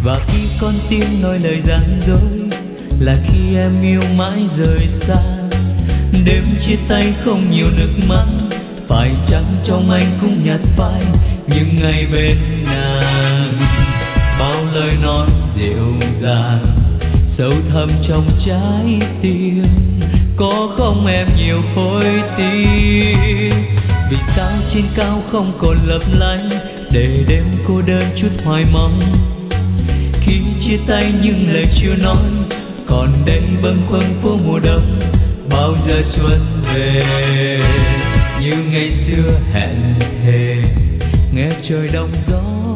Và khi con tim nói lời gian dối là khi em yêu mãi rời xa. Đêm chia tay không nhiều nước mắt, phải chăng trong anh cũng nhạt phai những ngày bên nàng. Bao lời nói dịu dàng sâu thẳm trong trái tim, có không em nhiều khối tim. Vì sao trên cao không còn lấp lánh để đêm cô đơn chút hoài mong. Khi chia tay nhưng lời chưa nói, còn đây bâng khuâng phố mùa đông. Bao giờ xuân về như ngày xưa hẹn thề, nghe trời đông gió